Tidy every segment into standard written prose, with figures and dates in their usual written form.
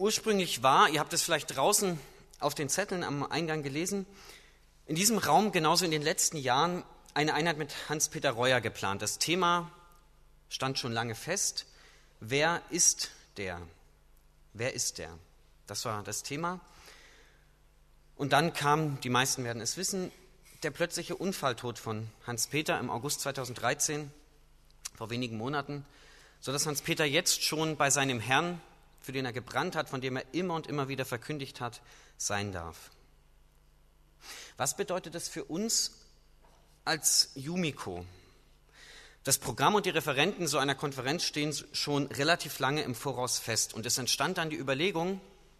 ursprünglich war, ihr habt es vielleicht draußen auf den Zetteln am Eingang gelesen, in diesem Raum genauso in den letzten Jahren eine Einheit mit Hans-Peter Reuer geplant. Das Thema stand schon lange fest. Wer ist der? Wer ist der? Das war das Thema. Und dann kam, die meisten werden es wissen, der plötzliche Unfalltod von Hans-Peter im August 2013, vor wenigen Monaten, sodass Hans-Peter jetzt schon bei seinem Herrn, für den er gebrannt hat, von dem er immer und immer wieder verkündigt hat, sein darf. Was bedeutet das für uns als Jumiko? Das Programm und die Referenten so einer Konferenz stehen schon relativ lange im Voraus fest. Und es entstand dann die Überlegung,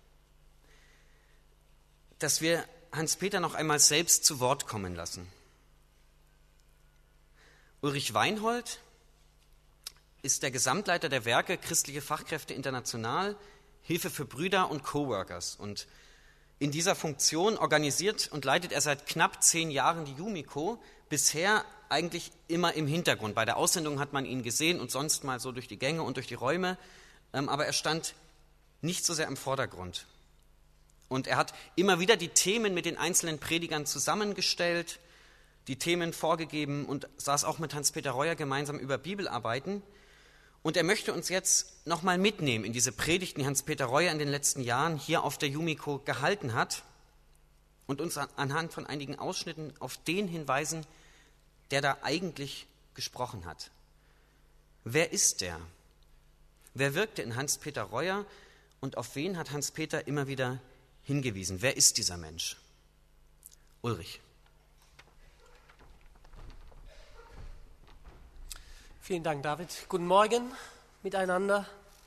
dass wir Hans-Peter noch einmal selbst zu Wort kommen lassen. Ulrich Weinhold ist der Gesamtleiter der Werke Christliche Fachkräfte International, Hilfe für Brüder und Coworkers. Und in dieser Funktion organisiert und leitet er seit knapp 10 Jahren die Jumiko, bisher eigentlich immer im Hintergrund. Bei der Aussendung hat man ihn gesehen und sonst mal so durch die Gänge und durch die Räume, aber er stand nicht so sehr im Vordergrund. Und er hat immer wieder die Themen mit den einzelnen Predigern zusammengestellt, die Themen vorgegeben und saß auch mit Hans-Peter Reuer gemeinsam über Bibelarbeiten. Und er möchte uns jetzt nochmal mitnehmen in diese Predigten, die Hans-Peter Reuer in den letzten Jahren hier auf der Jumiko gehalten hat und uns anhand von einigen Ausschnitten auf den hinweisen, der da eigentlich gesprochen hat. Wer ist der? Wer wirkte in Hans-Peter Reuer und auf wen hat Hans-Peter immer wieder hingewiesen? Wer ist dieser Mensch? Ulrich. Vielen Dank, David. Guten Morgen miteinander.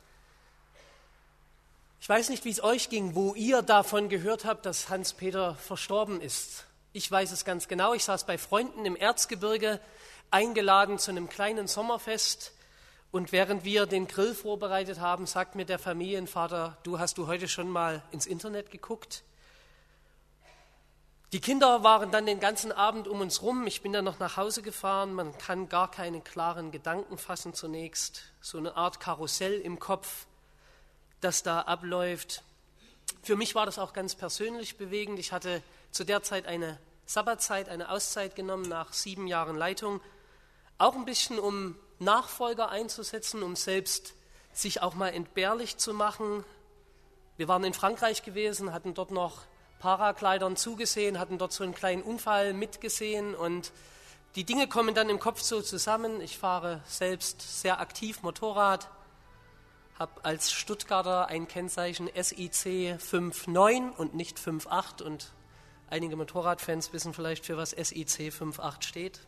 Ich weiß nicht, wie es euch ging, wo ihr davon gehört habt, dass Hans-Peter verstorben ist. Ich weiß es ganz genau. Ich saß bei Freunden im Erzgebirge, eingeladen zu einem kleinen Sommerfest. Und während wir den Grill vorbereitet haben, sagt mir der Familienvater, hast du heute schon mal ins Internet geguckt? Die Kinder waren dann den ganzen Abend um uns rum. Ich bin dann noch nach Hause gefahren. Man kann gar keine klaren Gedanken fassen zunächst. So eine Art Karussell im Kopf, das da abläuft. Für mich war das auch ganz persönlich bewegend. Ich hatte zu der Zeit eine Sabbatzeit, eine Auszeit genommen nach 7 Jahren Leitung. Auch ein bisschen, um Nachfolger einzusetzen, um selbst sich auch mal entbehrlich zu machen. Wir waren in Frankreich gewesen, hatten dort noch Paraglidern zugesehen, hatten dort so einen kleinen Unfall mitgesehen und die Dinge kommen dann im Kopf so zusammen. Ich fahre selbst sehr aktiv Motorrad, habe als Stuttgarter ein Kennzeichen SIC 5.9 und nicht 5.8 und einige Motorradfans wissen vielleicht, für was SIC 5.8 steht.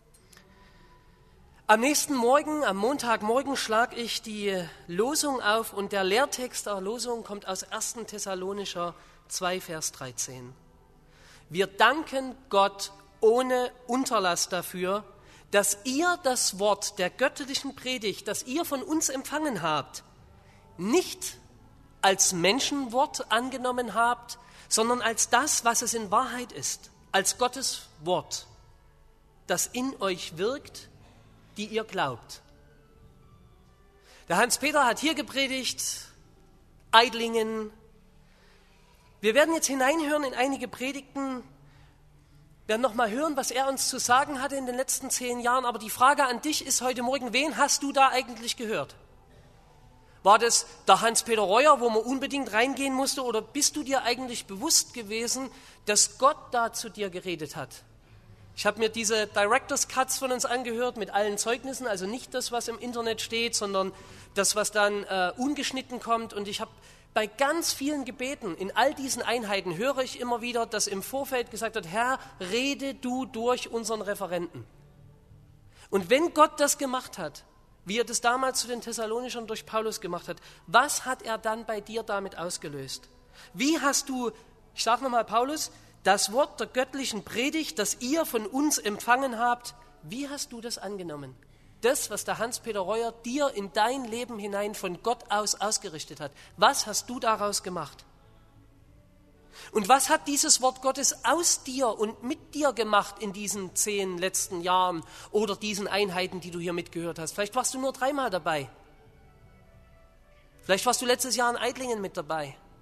Am nächsten Morgen, am Montagmorgen, schlage ich die Losung auf und der Lehrtext der Losung kommt aus 1. Thessalonicher 2, Vers 13. Wir danken Gott ohne Unterlass dafür, dass ihr das Wort der göttlichen Predigt, das ihr von uns empfangen habt, nicht als Menschenwort angenommen habt, sondern als das, was es in Wahrheit ist, als Gottes Wort, das in euch wirkt, die ihr glaubt. Der Hans-Peter hat hier gepredigt, Eidlingen. Wir werden jetzt hineinhören in einige Predigten, werden nochmal hören, was er uns zu sagen hatte in den letzten 10 Jahren. Aber die Frage an dich ist heute Morgen, wen hast du da eigentlich gehört? War das der Hans-Peter Reuer, wo man unbedingt reingehen musste, oder bist du dir eigentlich bewusst gewesen, dass Gott da zu dir geredet hat? Ich habe mir diese Director's Cuts von uns angehört mit allen Zeugnissen, also nicht das, was im Internet steht, sondern das, was dann ungeschnitten kommt. Und ich habe bei ganz vielen Gebeten, in all diesen Einheiten, höre ich immer wieder, dass im Vorfeld gesagt wird, Herr, rede du durch unseren Referenten. Und wenn Gott das gemacht hat, wie er das damals zu den Thessalonichern durch Paulus gemacht hat, was hat er dann bei dir damit ausgelöst? Wie hast du, ich sage nochmal Paulus, das Wort der göttlichen Predigt, das ihr von uns empfangen habt, wie hast du das angenommen? Das, was der Hans-Peter Reuer dir in dein Leben hinein von Gott aus ausgerichtet hat. Was hast du daraus gemacht? Und was hat dieses Wort Gottes aus dir und mit dir gemacht in diesen 10 letzten Jahren oder diesen Einheiten, die du hier mitgehört hast? Vielleicht warst du nur 3-mal dabei. Vielleicht warst du letztes Jahr in Eidlingen mit dabei.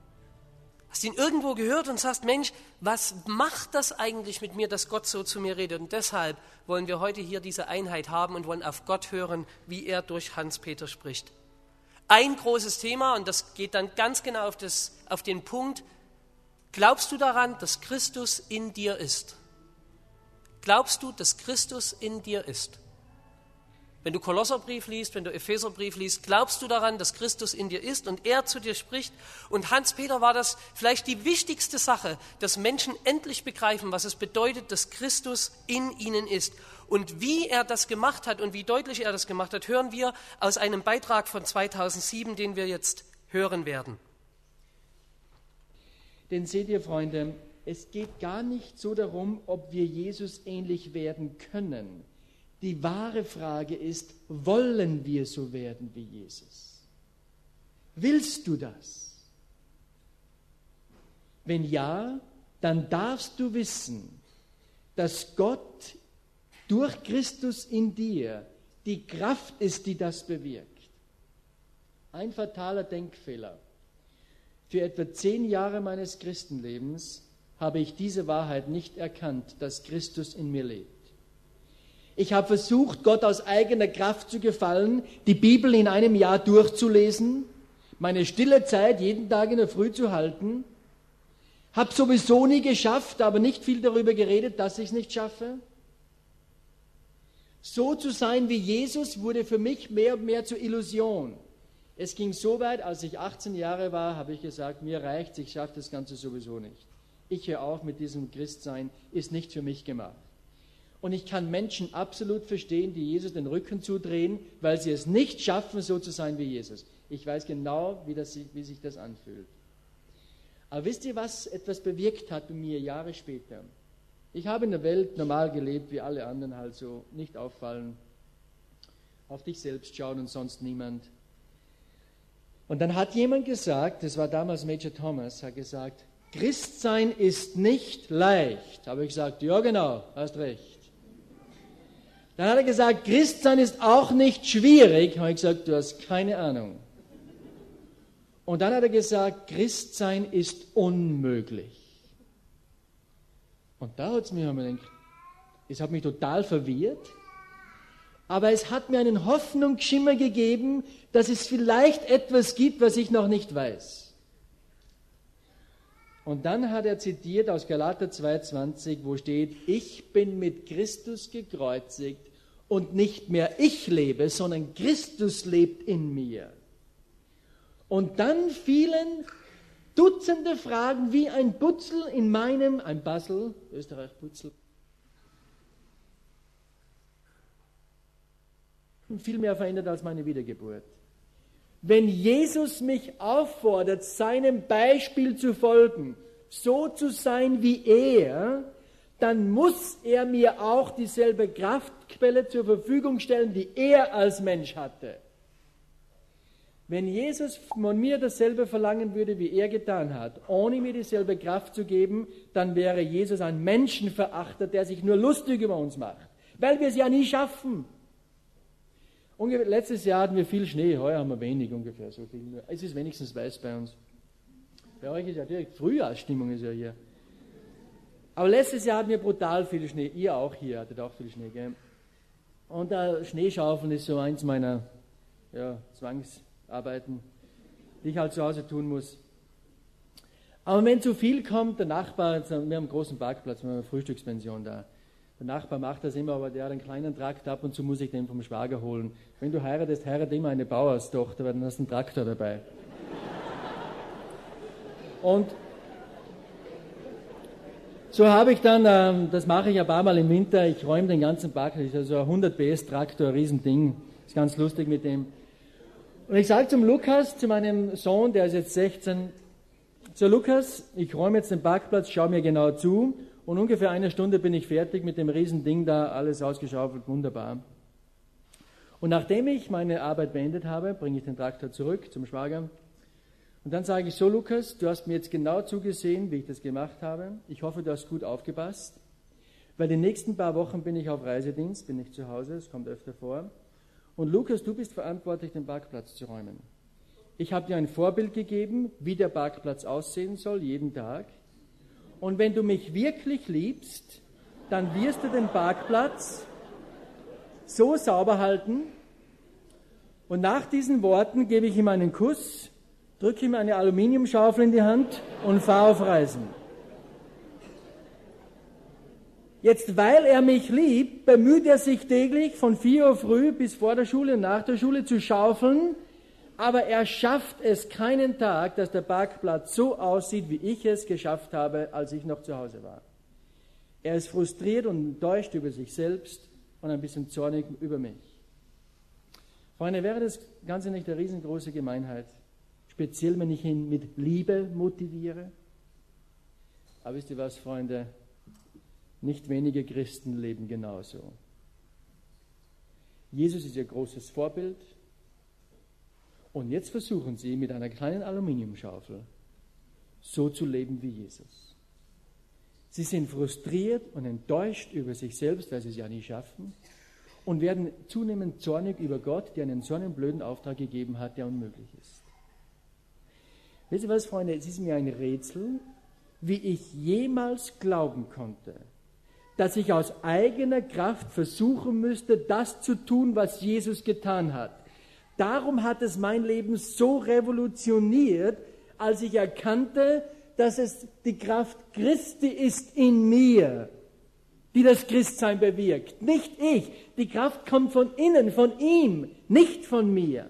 Hast ihn irgendwo gehört und sagst, Mensch, was macht das eigentlich mit mir, dass Gott so zu mir redet? Und deshalb wollen wir heute hier diese Einheit haben und wollen auf Gott hören, wie er durch Hans-Peter spricht. Ein großes Thema, und das geht dann ganz genau auf den Punkt, glaubst du daran, dass Christus in dir ist? Glaubst du, dass Christus in dir ist? Wenn du Kolosserbrief liest, wenn du Epheserbrief liest, glaubst du daran, dass Christus in dir ist und er zu dir spricht? Und Hans-Peter war das vielleicht die wichtigste Sache, dass Menschen endlich begreifen, was es bedeutet, dass Christus in ihnen ist. Und wie er das gemacht hat und wie deutlich er das gemacht hat, hören wir aus einem Beitrag von 2007, den wir jetzt hören werden. Denn seht ihr, Freunde, es geht gar nicht so darum, ob wir Jesus ähnlich werden können. Die wahre Frage ist, wollen wir so werden wie Jesus? Willst du das? Wenn ja, dann darfst du wissen, dass Gott durch Christus in dir die Kraft ist, die das bewirkt. Ein fataler Denkfehler. Für etwa 10 Jahre meines Christenlebens habe ich diese Wahrheit nicht erkannt, dass Christus in mir lebt. Ich habe versucht, Gott aus eigener Kraft zu gefallen, die Bibel in einem Jahr durchzulesen, meine stille Zeit jeden Tag in der Früh zu halten, habe sowieso nie geschafft, aber nicht viel darüber geredet, dass ich es nicht schaffe. So zu sein wie Jesus wurde für mich mehr und mehr zur Illusion. Es ging so weit, als ich 18 Jahre war, habe ich gesagt, mir reicht's, ich schaffe das Ganze sowieso nicht. Ich höre auf mit diesem Christsein, ist nicht für mich gemacht. Und ich kann Menschen absolut verstehen, die Jesus den Rücken zudrehen, weil sie es nicht schaffen, so zu sein wie Jesus. Ich weiß genau, wie sich das anfühlt. Aber wisst ihr, was etwas bewirkt hat bei mir Jahre später? Ich habe in der Welt normal gelebt, wie alle anderen halt so, nicht auffallen, auf dich selbst schauen und sonst niemand. Und dann hat jemand gesagt, das war damals Major Thomas, hat gesagt, Christsein ist nicht leicht. Habe ich gesagt, ja genau, hast recht. Dann hat er gesagt, Christsein ist auch nicht schwierig. Habe ich gesagt, du hast keine Ahnung. Und dann hat er gesagt, Christsein ist unmöglich. Und da hat es mir gedacht, es hat mich total verwirrt, aber es hat mir einen Hoffnungsschimmer gegeben, dass es vielleicht etwas gibt, was ich noch nicht weiß. Und dann hat er zitiert aus Galater 2,20, wo steht, ich bin mit Christus gekreuzigt und nicht mehr ich lebe, sondern Christus lebt in mir. Und dann fielen Dutzende Fragen wie ein Butzel in meinem, ein Basel, Österreich Butzel, viel mehr verändert als meine Wiedergeburt. Wenn Jesus mich auffordert, seinem Beispiel zu folgen, so zu sein wie er, dann muss er mir auch dieselbe Kraftquelle zur Verfügung stellen, die er als Mensch hatte. Wenn Jesus von mir dasselbe verlangen würde, wie er getan hat, ohne mir dieselbe Kraft zu geben, dann wäre Jesus ein Menschenverachter, der sich nur lustig über uns macht, weil wir es ja nie schaffen. Letztes Jahr hatten wir viel Schnee, heuer haben wir wenig ungefähr so viel. Es ist wenigstens weiß bei uns. Bei euch ist ja direkt Frühjahrsstimmung ist ja hier. Aber letztes Jahr hatten wir brutal viel Schnee. Ihr auch hier hattet auch viel Schnee, gell? Und Schneeschaufeln ist so eins meiner Zwangsarbeiten, die ich halt zu Hause tun muss. Aber wenn zu viel kommt, der Nachbar, wir haben einen großen Parkplatz, wir haben eine Frühstückspension da. Der Nachbar macht das immer, aber der hat einen kleinen Traktor, ab und zu muss ich den vom Schwager holen. Wenn du heiratest, heirate immer eine Bauerstochter, weil dann hast du einen Traktor dabei. Und so habe ich dann, das mache ich ein paar Mal im Winter, ich räume den ganzen Parkplatz, das ist also ein 100 PS Traktor, ein Riesending, ist ganz lustig mit dem. Und ich sage zum Lukas, zu meinem Sohn, der ist jetzt 16, so Lukas, ich räume jetzt den Parkplatz, schau mir genau zu. Und ungefähr eine Stunde bin ich fertig mit dem Riesending da, alles ausgeschaufelt, wunderbar. Und nachdem ich meine Arbeit beendet habe, bringe ich den Traktor zurück zum Schwager. Und dann sage ich so, Lukas, du hast mir jetzt genau zugesehen, wie ich das gemacht habe. Ich hoffe, du hast gut aufgepasst, weil die nächsten paar Wochen bin ich auf Reisedienst, bin ich zu Hause, es kommt öfter vor. Und Lukas, du bist verantwortlich, den Parkplatz zu räumen. ich habe dir ein Vorbild gegeben, wie der Parkplatz aussehen soll, jeden Tag. Und wenn du mich wirklich liebst, dann wirst du den Parkplatz so sauber halten. Und nach diesen Worten gebe ich ihm einen Kuss, drücke ihm eine Aluminiumschaufel in die Hand und fahre auf Reisen. Jetzt, weil er mich liebt, bemüht er sich täglich von 4 Uhr früh bis vor der Schule und nach der Schule zu schaufeln, aber er schafft es keinen Tag, dass der Parkplatz so aussieht, wie ich es geschafft habe, als ich noch zu Hause war. Er ist frustriert und enttäuscht über sich selbst und ein bisschen zornig über mich. Freunde, wäre das Ganze nicht eine riesengroße Gemeinheit? Speziell, wenn ich ihn mit Liebe motiviere? Aber wisst ihr was, Freunde? Nicht wenige Christen leben genauso. Jesus ist ihr großes Vorbild. Und jetzt versuchen sie mit einer kleinen Aluminiumschaufel so zu leben wie Jesus. Sie sind frustriert und enttäuscht über sich selbst, weil sie es ja nie schaffen, und werden zunehmend zornig über Gott, der ihnen so einen blöden Auftrag gegeben hat, der unmöglich ist. Wisst ihr was, Freunde? Es ist mir ein Rätsel, wie ich jemals glauben konnte, dass ich aus eigener Kraft versuchen müsste, das zu tun, was Jesus getan hat. Darum hat es mein Leben so revolutioniert, als ich erkannte, dass es die Kraft Christi ist in mir, die das Christsein bewirkt. Nicht ich. Die Kraft kommt von innen, von ihm, nicht von mir.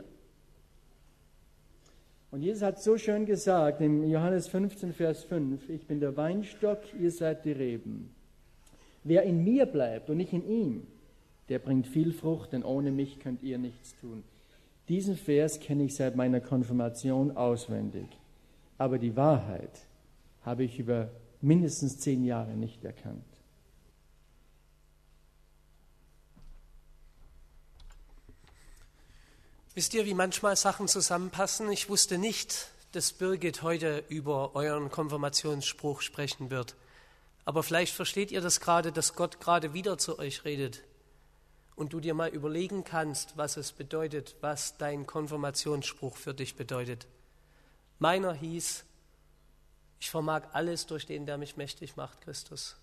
Und Jesus hat so schön gesagt, in Johannes 15, Vers 5, ich bin der Weinstock, ihr seid die Reben. Wer in mir bleibt und ich in ihm, der bringt viel Frucht, denn ohne mich könnt ihr nichts tun. Diesen Vers kenne ich seit meiner Konfirmation auswendig. Aber die Wahrheit habe ich über mindestens 10 Jahre nicht erkannt. Wisst ihr, wie manchmal Sachen zusammenpassen? Ich wusste nicht, dass Birgit heute über euren Konfirmationsspruch sprechen wird. Aber vielleicht versteht ihr das gerade, dass Gott gerade wieder zu euch redet. Und du dir mal überlegen kannst, was es bedeutet, was dein Konfirmationsspruch für dich bedeutet. Meiner hieß, ich vermag alles durch den, der mich mächtig macht, Christus.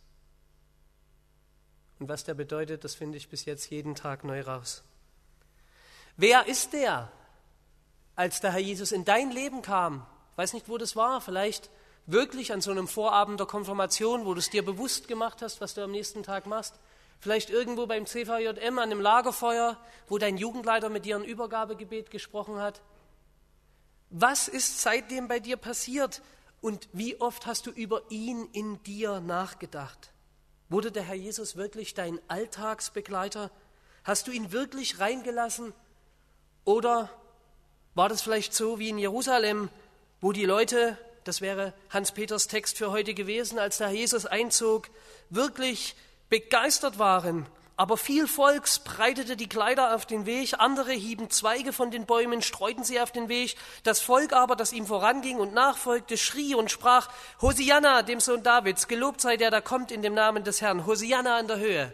Und was der bedeutet, das finde ich bis jetzt jeden Tag neu raus. Wer ist der, als der Herr Jesus in dein Leben kam? Ich weiß nicht, wo das war, vielleicht wirklich an so einem Vorabend der Konfirmation, wo du es dir bewusst gemacht hast, was du am nächsten Tag machst. Vielleicht irgendwo beim CVJM an einem Lagerfeuer, wo dein Jugendleiter mit dir ein Übergabegebet gesprochen hat. Was ist seitdem bei dir passiert und wie oft hast du über ihn in dir nachgedacht? Wurde der Herr Jesus wirklich dein Alltagsbegleiter? Hast du ihn wirklich reingelassen? Oder war das vielleicht so wie in Jerusalem, wo die Leute, das wäre Hans-Peters Text für heute gewesen, als der Herr Jesus einzog, wirklich begeistert waren, aber viel Volk breitete die Kleider auf den Weg, andere hieben Zweige von den Bäumen, streuten sie auf den Weg. Das Volk aber, das ihm voranging und nachfolgte, schrie und sprach, Hosianna, dem Sohn Davids, gelobt sei der, der kommt in dem Namen des Herrn, Hosianna in der Höhe.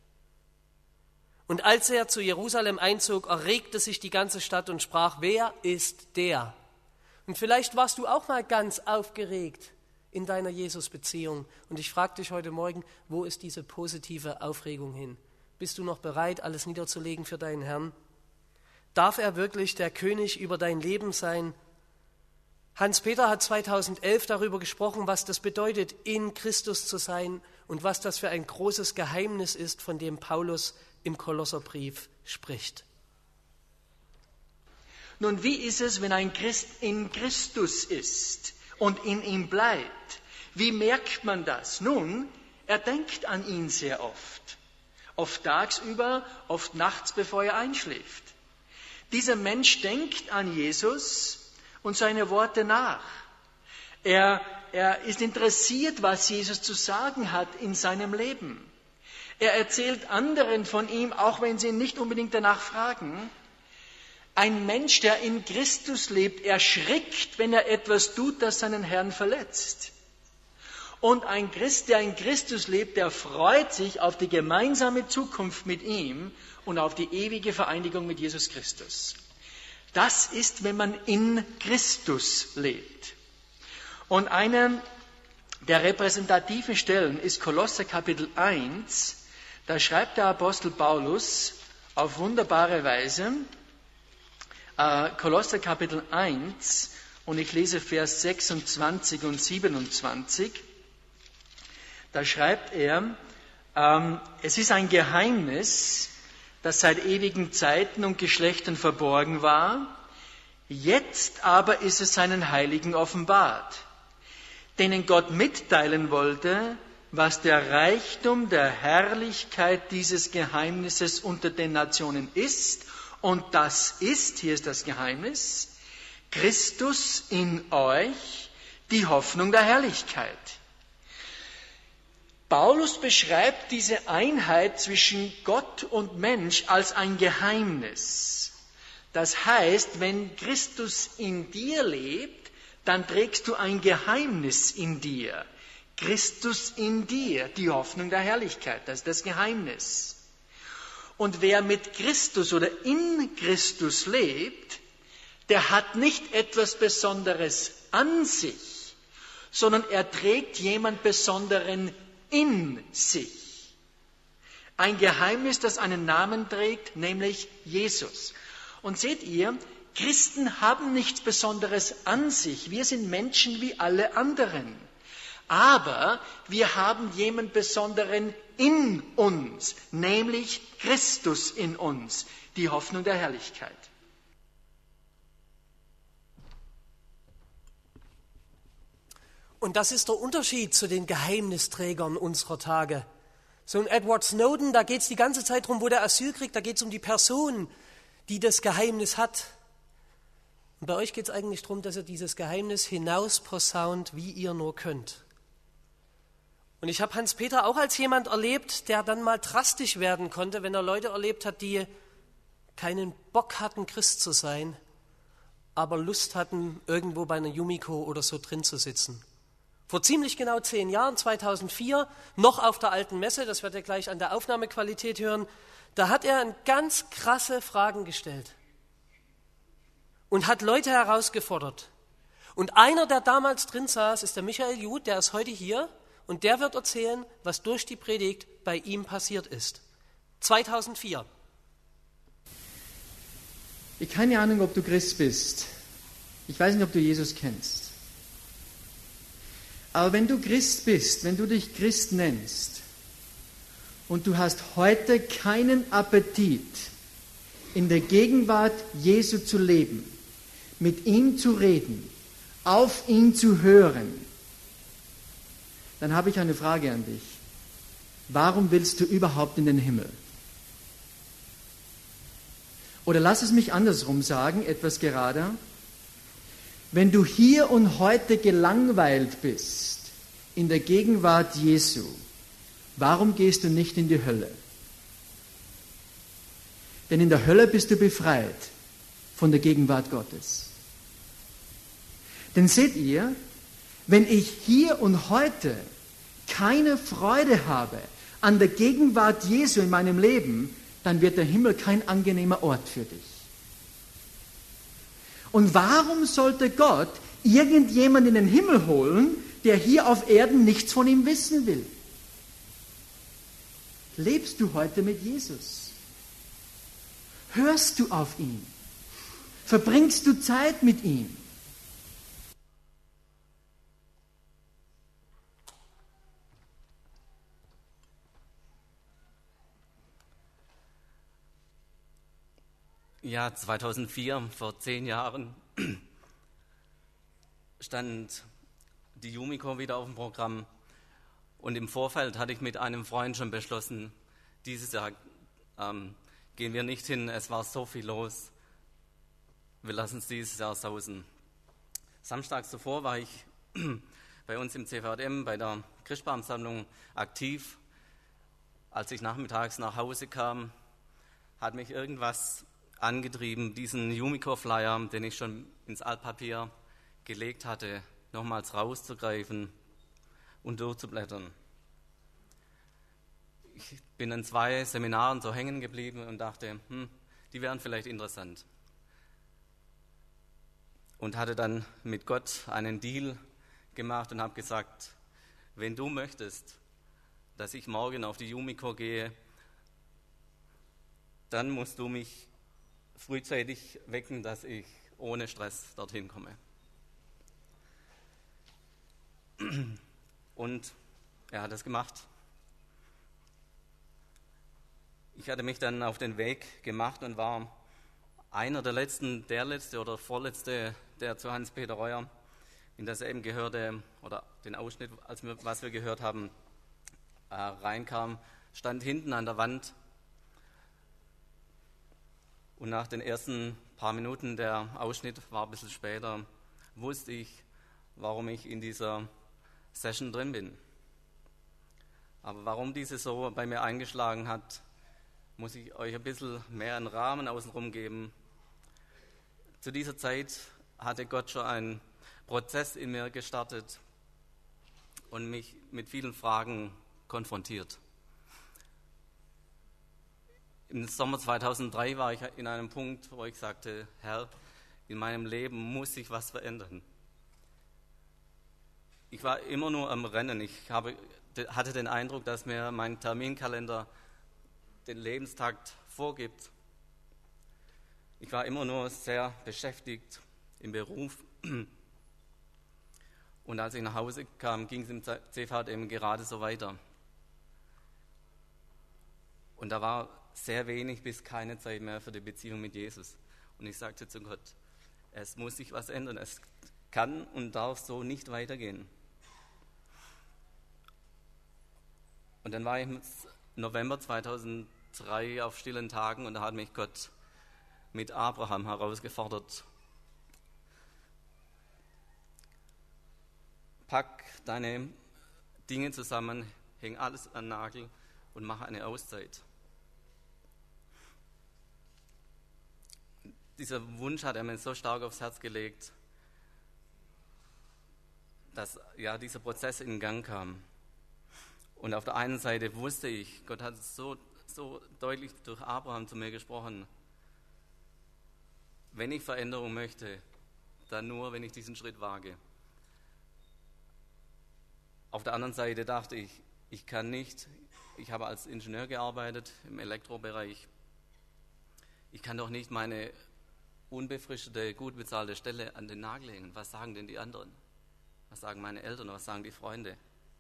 Und als er zu Jerusalem einzog, erregte sich die ganze Stadt und sprach, wer ist der? Und vielleicht warst du auch mal ganz aufgeregt in deiner Jesus-Beziehung. Und ich frage dich heute Morgen, wo ist diese positive Aufregung hin? Bist du noch bereit, alles niederzulegen für deinen Herrn? Darf er wirklich der König über dein Leben sein? Hans-Peter hat 2011 darüber gesprochen, was das bedeutet, in Christus zu sein und was das für ein großes Geheimnis ist, von dem Paulus im Kolosserbrief spricht. Nun, wie ist es, wenn ein Christ in Christus ist und in ihm bleibt? Wie merkt man das? Nun, er denkt an ihn sehr oft. Oft tagsüber, oft nachts, bevor er einschläft. Dieser Mensch denkt an Jesus und seine Worte nach. Er ist interessiert, was Jesus zu sagen hat in seinem Leben. Er erzählt anderen von ihm, auch wenn sie ihn nicht unbedingt danach fragen. Ein Mensch, der in Christus lebt, erschrickt, wenn er etwas tut, das seinen Herrn verletzt. Und ein Christ, der in Christus lebt, der freut sich auf die gemeinsame Zukunft mit ihm und auf die ewige Vereinigung mit Jesus Christus. Das ist, wenn man in Christus lebt. Und eine der repräsentativen Stellen ist Kolosser Kapitel 1. Da schreibt der Apostel Paulus auf wunderbare Weise, Kolosser Kapitel 1, und ich lese Vers 26 und 27. Da schreibt er, es ist ein Geheimnis, das seit ewigen Zeiten und Geschlechtern verborgen war, jetzt aber ist es seinen Heiligen offenbart, denen Gott mitteilen wollte, was der Reichtum der Herrlichkeit dieses Geheimnisses unter den Nationen ist. Und das ist, hier ist das Geheimnis, Christus in euch, die Hoffnung der Herrlichkeit. Paulus beschreibt diese Einheit zwischen Gott und Mensch als ein Geheimnis. Das heißt, wenn Christus in dir lebt, dann trägst du ein Geheimnis in dir. Christus in dir, die Hoffnung der Herrlichkeit, das ist das Geheimnis. Und wer mit Christus oder in Christus lebt, der hat nicht etwas Besonderes an sich, sondern er trägt jemand Besonderen in sich. Ein Geheimnis, das einen Namen trägt, nämlich Jesus. Und seht ihr, Christen haben nichts Besonderes an sich. Wir sind Menschen wie alle anderen. Aber wir haben jemand Besonderen in uns, nämlich Christus in uns, die Hoffnung der Herrlichkeit. Und das ist der Unterschied zu den Geheimnisträgern unserer Tage. So ein Edward Snowden, da geht es die ganze Zeit darum, wo der Asyl kriegt, da geht es um die Person, die das Geheimnis hat. Und bei euch geht es eigentlich darum, dass ihr dieses Geheimnis hinausposaunt, wie ihr nur könnt. Und ich habe Hans-Peter auch als jemand erlebt, der dann mal drastisch werden konnte, wenn er Leute erlebt hat, die keinen Bock hatten, Christ zu sein, aber Lust hatten, irgendwo bei einer Yumiko oder so drin zu sitzen. Vor ziemlich genau 10 Jahren, 2004, noch auf der alten Messe, das werdet ihr gleich an der Aufnahmequalität hören, da hat er ganz krasse Fragen gestellt und hat Leute herausgefordert. Und einer, der damals drin saß, ist der Michael Juth, der ist heute hier und der wird erzählen, was durch die Predigt bei ihm passiert ist. 2004. Ich habe keine Ahnung, ob du Christ bist. Ich weiß nicht, ob du Jesus kennst. Aber wenn du Christ bist, wenn du dich Christ nennst und du hast heute keinen Appetit, in der Gegenwart Jesu zu leben, mit ihm zu reden, auf ihn zu hören, dann habe ich eine Frage an dich. Warum willst du überhaupt in den Himmel? Oder lass es mich andersrum sagen, etwas gerader. Wenn du hier und heute gelangweilt bist in der Gegenwart Jesu, warum gehst du nicht in die Hölle? Denn in der Hölle bist du befreit von der Gegenwart Gottes. Denn seht ihr, wenn ich hier und heute keine Freude habe an der Gegenwart Jesu in meinem Leben, dann wird der Himmel kein angenehmer Ort für dich. Und warum sollte Gott irgendjemand in den Himmel holen, der hier auf Erden nichts von ihm wissen will? Lebst du heute mit Jesus? Hörst du auf ihn? Verbringst du Zeit mit ihm? Ja, 2004, vor 10 Jahren, stand die Yumiko wieder auf dem Programm und im Vorfeld hatte ich mit einem Freund schon beschlossen, dieses Jahr gehen wir nicht hin, es war so viel los, wir lassen es dieses Jahr sausen. Samstags zuvor war ich bei uns im CVM, bei der Christbaumsammlung aktiv. Als ich nachmittags nach Hause kam, hat mich irgendwas angetrieben, diesen Yumiko-Flyer, den ich schon ins Altpapier gelegt hatte, nochmals rauszugreifen und durchzublättern. Ich bin an 2 Seminaren so hängen geblieben und dachte, die wären vielleicht interessant. und hatte dann mit Gott einen Deal gemacht und habe gesagt, wenn du möchtest, dass ich morgen auf die Yumiko gehe, dann musst du mich frühzeitig wecken, dass ich ohne Stress dorthin komme. Und er hat es gemacht. Ich hatte mich dann auf den Weg gemacht und war einer der letzte oder vorletzte, der zu Hans-Peter Reuer in das eben gehörte, oder den Ausschnitt, was wir gehört haben, reinkam, stand hinten an der Wand. Und nach den ersten paar Minuten, der Ausschnitt war ein bisschen später, wusste ich, warum ich in dieser Session drin bin. Aber warum diese so bei mir eingeschlagen hat, muss ich euch ein bisschen mehr einen Rahmen außenrum geben. Zu dieser Zeit hatte Gott schon einen Prozess in mir gestartet und mich mit vielen Fragen konfrontiert. Im Sommer 2003 war ich in einem Punkt, wo ich sagte, Herr, in meinem Leben muss sich was verändern. Ich war immer nur am Rennen. Ich hatte den Eindruck, dass mir mein Terminkalender den Lebenstakt vorgibt. Ich war immer nur sehr beschäftigt im Beruf. Und als ich nach Hause kam, ging es im CVM gerade so weiter. Und da war sehr wenig bis keine Zeit mehr für die Beziehung mit Jesus. Und ich sagte zu Gott, es muss sich was ändern. Es kann und darf so nicht weitergehen. Und dann war ich im November 2003 auf stillen Tagen und da hat mich Gott mit Abraham herausgefordert. Pack deine Dinge zusammen, häng alles an den Nagel und mach eine Auszeit. Dieser Wunsch hat er mir so stark aufs Herz gelegt, dass ja dieser Prozess in Gang kam. Und auf der einen Seite wusste ich, Gott hat so deutlich durch Abraham zu mir gesprochen, wenn ich Veränderung möchte, dann nur, wenn ich diesen Schritt wage. Auf der anderen Seite dachte ich, ich habe als Ingenieur gearbeitet im Elektrobereich, ich kann doch nicht meine unbefristete, gut bezahlte Stelle an den Nagel hängen. Was sagen denn die anderen? Was sagen meine Eltern? Was sagen die Freunde?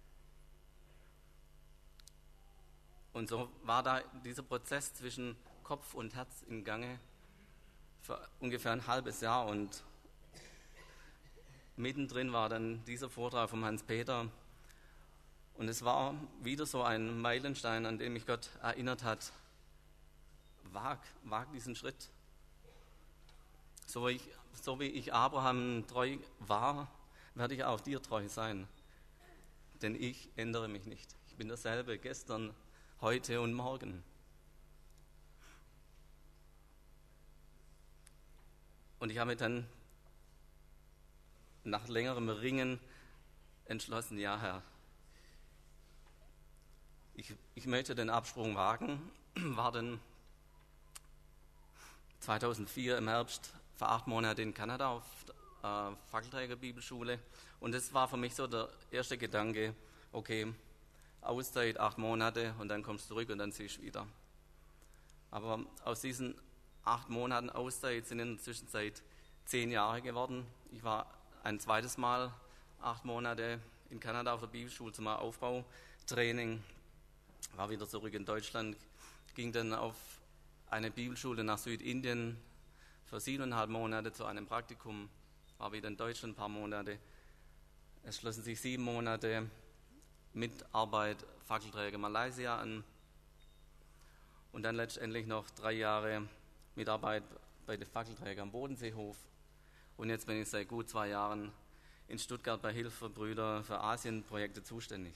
Und so war da dieser Prozess zwischen Kopf und Herz in Gange für ungefähr ein halbes Jahr. Und mittendrin war dann dieser Vortrag von Hans-Peter. Und es war wieder so ein Meilenstein, an dem mich Gott erinnert hat. Wag diesen Schritt. So wie ich Abraham treu war, werde ich auch dir treu sein. Denn ich ändere mich nicht. Ich bin dasselbe gestern, heute und morgen. Und ich habe mich dann nach längerem Ringen entschlossen, ja Herr, ich möchte den Absprung wagen. War dann 2004 im Herbst für 8 Monate in Kanada auf Fackelträger-Bibelschule. Und das war für mich so der erste Gedanke, okay, Auszeit 8 Monate und dann kommst du zurück und dann siehst du wieder. Aber aus diesen 8 Monaten Auszeit sind in der Zwischenzeit 10 Jahre geworden. Ich war ein zweites Mal 8 Monate in Kanada auf der Bibelschule zum Aufbautraining, war wieder zurück in Deutschland, ging dann auf eine Bibelschule nach Südindien für 7,5 Monate zu einem Praktikum, war wieder in Deutschland ein paar Monate. Es schlossen sich 7 Monate Mitarbeit Fackelträger Malaysia an und dann letztendlich noch 3 Jahre Mitarbeit bei den Fackelträgern am Bodenseehof. Und jetzt bin ich seit gut 2 Jahren in Stuttgart bei Hilfe Brüder für Asienprojekte zuständig.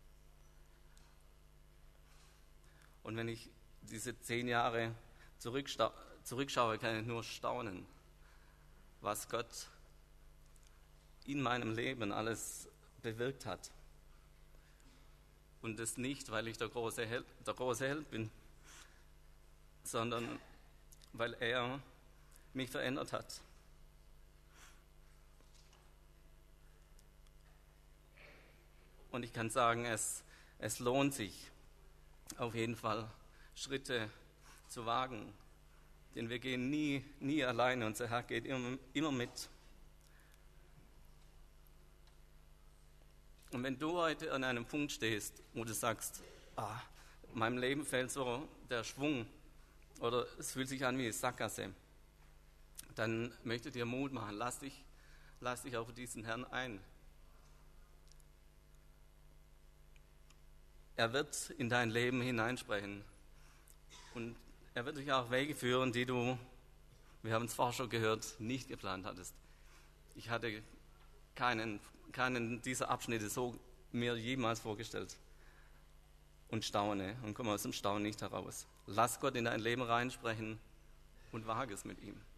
Und wenn ich diese 10 Jahre zurückschaue, kann ich nur staunen, was Gott in meinem Leben alles bewirkt hat. Und das nicht, weil ich der große Held bin, sondern weil er mich verändert hat. Und ich kann sagen, es lohnt sich auf jeden Fall, Schritte zu wagen. Denn wir gehen nie alleine, unser Herr geht immer mit. Und wenn du heute an einem Punkt stehst, wo du sagst, in meinem Leben fällt so der Schwung oder es fühlt sich an wie eine Sackgasse, dann möchte ich dir Mut machen. Lass dich auf diesen Herrn ein. Er wird in dein Leben hineinsprechen und er wird dich auch Wege führen, die du, wir haben es vorher schon gehört, nicht geplant hattest. Ich hatte keinen dieser Abschnitte so mir jemals vorgestellt und staune und komme aus dem Staunen nicht heraus. Lass Gott in dein Leben reinsprechen und wage es mit ihm.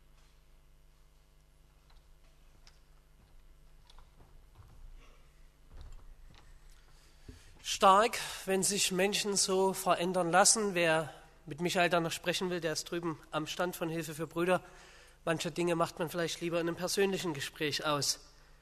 Stark, wenn sich Menschen so verändern lassen. Wer mit Michael dann noch sprechen will, der ist drüben am Stand von Hilfe für Brüder. Manche Dinge macht man vielleicht lieber in einem persönlichen Gespräch aus.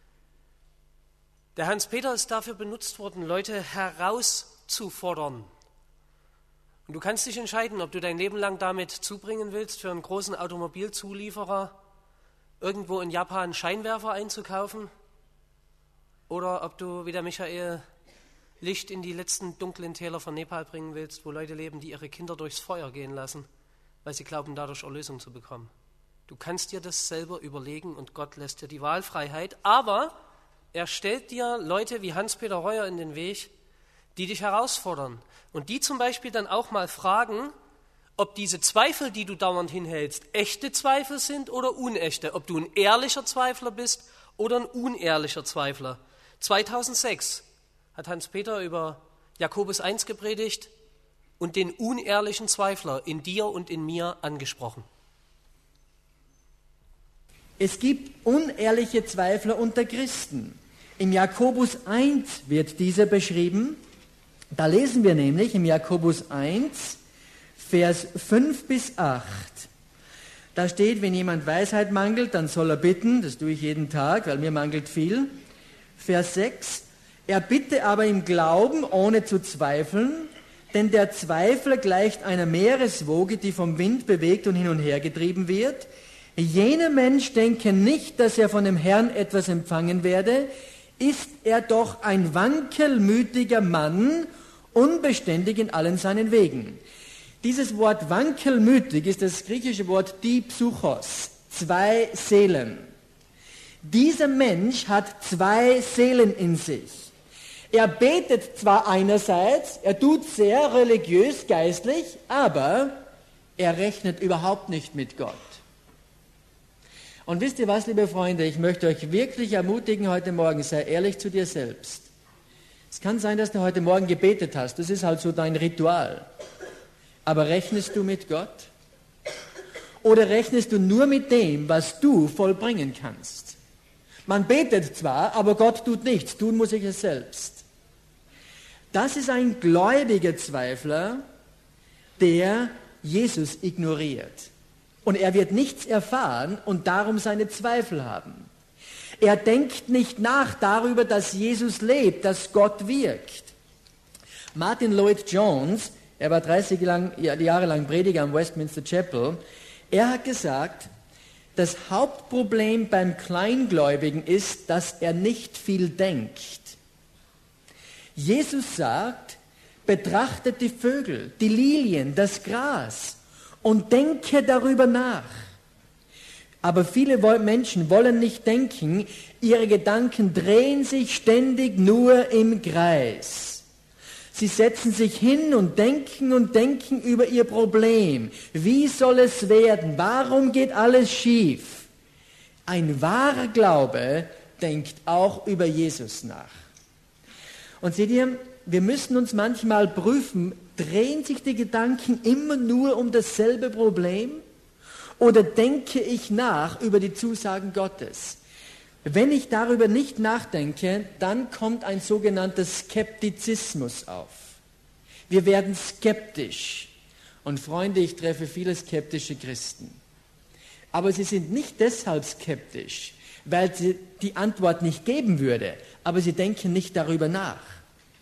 Der Hans-Peter ist dafür benutzt worden, Leute herauszufordern. Und du kannst dich entscheiden, ob du dein Leben lang damit zubringen willst, für einen großen Automobilzulieferer irgendwo in Japan Scheinwerfer einzukaufen, oder ob du, wie der Michael, Licht in die letzten dunklen Täler von Nepal bringen willst, wo Leute leben, die ihre Kinder durchs Feuer gehen lassen, weil sie glauben, dadurch Erlösung zu bekommen. Du kannst dir das selber überlegen und Gott lässt dir die Wahlfreiheit, aber er stellt dir Leute wie Hans-Peter Reuer in den Weg, die dich herausfordern und die zum Beispiel dann auch mal fragen, ob diese Zweifel, die du dauernd hinhältst, echte Zweifel sind oder unechte, ob du ein ehrlicher Zweifler bist oder ein unehrlicher Zweifler. 2006 hat Hans-Peter über Jakobus 1 gepredigt und den unehrlichen Zweifler in dir und in mir angesprochen. Es gibt unehrliche Zweifler unter Christen. Im Jakobus 1 wird dieser beschrieben. Da lesen wir nämlich im Jakobus 1, Vers 5 bis 8. Da steht, wenn jemand Weisheit mangelt, dann soll er bitten. Das tue ich jeden Tag, weil mir mangelt viel. Vers 6. Er bitte aber im Glauben, ohne zu zweifeln, denn der Zweifel gleicht einer Meereswoge, die vom Wind bewegt und hin und her getrieben wird. Jener Mensch denke nicht, dass er von dem Herrn etwas empfangen werde, ist er doch ein wankelmütiger Mann, unbeständig in allen seinen Wegen. Dieses Wort wankelmütig ist das griechische Wort dipsuchos, 2 Seelen. Dieser Mensch hat 2 Seelen in sich. Er betet zwar einerseits, er tut sehr religiös, geistlich, aber er rechnet überhaupt nicht mit Gott. Und wisst ihr was, liebe Freunde, ich möchte euch wirklich ermutigen heute Morgen, sei ehrlich zu dir selbst. Es kann sein, dass du heute Morgen gebetet hast, das ist halt so dein Ritual. Aber rechnest du mit Gott? Oder rechnest du nur mit dem, was du vollbringen kannst? Man betet zwar, aber Gott tut nichts, tun muss ich es selbst. Das ist ein gläubiger Zweifler, der Jesus ignoriert. Und er wird nichts erfahren und darum seine Zweifel haben. Er denkt nicht nach darüber, dass Jesus lebt, dass Gott wirkt. Martin Lloyd-Jones, er war 30 Jahre lang Prediger am Westminster Chapel, er hat gesagt, das Hauptproblem beim Kleingläubigen ist, dass er nicht viel denkt. Jesus sagt, betrachtet die Vögel, die Lilien, das Gras und denke darüber nach. Aber viele Menschen wollen nicht denken, ihre Gedanken drehen sich ständig nur im Kreis. Sie setzen sich hin und denken über ihr Problem. Wie soll es werden? Warum geht alles schief? Ein wahrer Glaube denkt auch über Jesus nach. Und seht ihr, wir müssen uns manchmal prüfen, drehen sich die Gedanken immer nur um dasselbe Problem? Oder denke ich nach über die Zusagen Gottes? Wenn ich darüber nicht nachdenke, dann kommt ein sogenannter Skeptizismus auf. Wir werden skeptisch. Und Freunde, ich treffe viele skeptische Christen. Aber sie sind nicht deshalb skeptisch, weil sie die Antwort nicht geben würde, aber sie denken nicht darüber nach.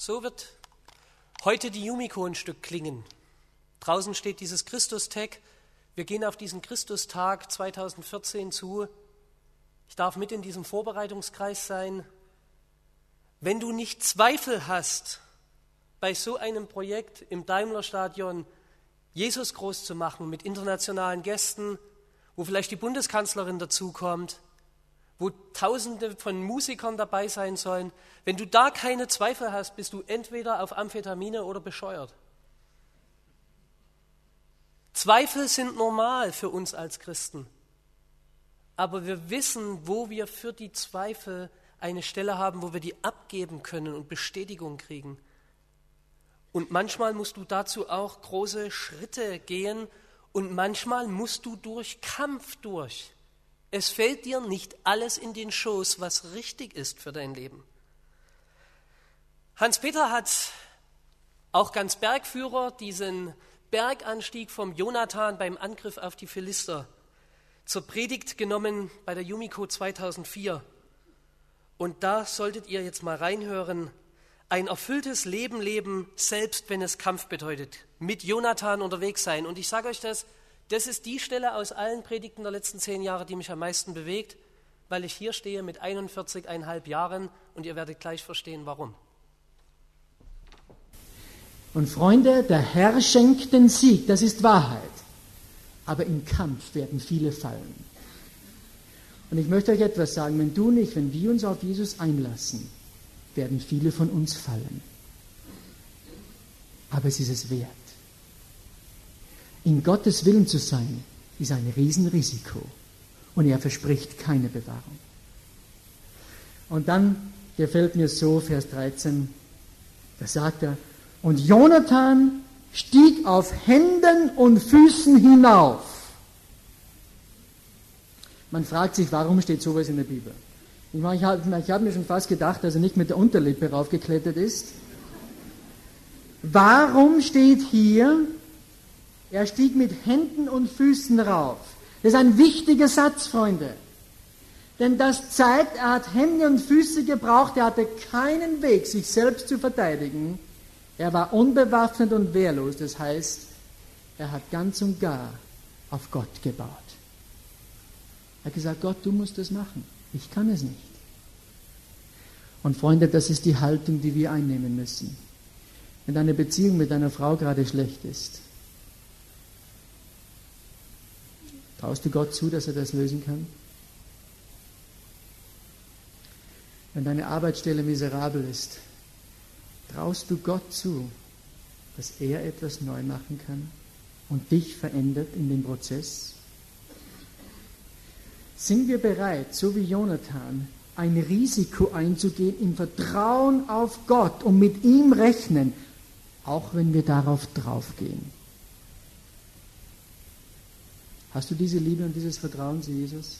So wird heute die Yumiko ein Stück klingen. Draußen steht dieses Christus-Tag. Wir gehen auf diesen Christustag 2014 zu. Ich darf mit in diesem Vorbereitungskreis sein. Wenn du nicht Zweifel hast, bei so einem Projekt im Daimler-Stadion Jesus groß zu machen mit internationalen Gästen, wo vielleicht die Bundeskanzlerin dazukommt, wo Tausende von Musikern dabei sein sollen, wenn du da keine Zweifel hast, bist du entweder auf Amphetamine oder bescheuert. Zweifel sind normal für uns als Christen, aber wir wissen, wo wir für die Zweifel eine Stelle haben, wo wir die abgeben können und Bestätigung kriegen. Und manchmal musst du dazu auch große Schritte gehen und manchmal musst du durch Kampf durch. Es fällt dir nicht alles in den Schoß, was richtig ist für dein Leben. Hans-Peter hat auch ganz Bergführer diesen Berganstieg vom Jonathan beim Angriff auf die Philister zur Predigt genommen bei der Yumiko 2004. Und da solltet ihr jetzt mal reinhören, ein erfülltes Leben leben, selbst wenn es Kampf bedeutet. Mit Jonathan unterwegs sein. Und ich sage euch das ist die Stelle aus allen Predigten der letzten 10 Jahre, die mich am meisten bewegt, weil ich hier stehe mit 41,5 Jahren und ihr werdet gleich verstehen, warum. Und Freunde, der Herr schenkt den Sieg, das ist Wahrheit. Aber im Kampf werden viele fallen. Und ich möchte euch etwas sagen, wenn wir uns auf Jesus einlassen, werden viele von uns fallen. Aber es ist es wert. In Gottes Willen zu sein, ist ein Riesenrisiko. Und er verspricht keine Bewahrung. Und dann gefällt mir so, Vers 13, da sagt er, und Jonathan stieg auf Händen und Füßen hinauf. Man fragt sich, warum steht sowas in der Bibel? Ich habe mir schon fast gedacht, dass er nicht mit der Unterlippe raufgeklettert ist. Warum steht hier, er stieg mit Händen und Füßen rauf? Das ist ein wichtiger Satz, Freunde. Denn das zeigt, er hat Hände und Füße gebraucht, er hatte keinen Weg, sich selbst zu verteidigen. Er war unbewaffnet und wehrlos, das heißt, er hat ganz und gar auf Gott gebaut. Er hat gesagt, Gott, du musst das machen, ich kann es nicht. Und Freunde, das ist die Haltung, die wir einnehmen müssen. Wenn deine Beziehung mit deiner Frau gerade schlecht ist, traust du Gott zu, dass er das lösen kann? Wenn deine Arbeitsstelle miserabel ist, traust du Gott zu, dass er etwas neu machen kann und dich verändert in dem Prozess? Sind wir bereit, so wie Jonathan, ein Risiko einzugehen im Vertrauen auf Gott und mit ihm rechnen, auch wenn wir darauf draufgehen? Hast du diese Liebe und dieses Vertrauen zu Jesus?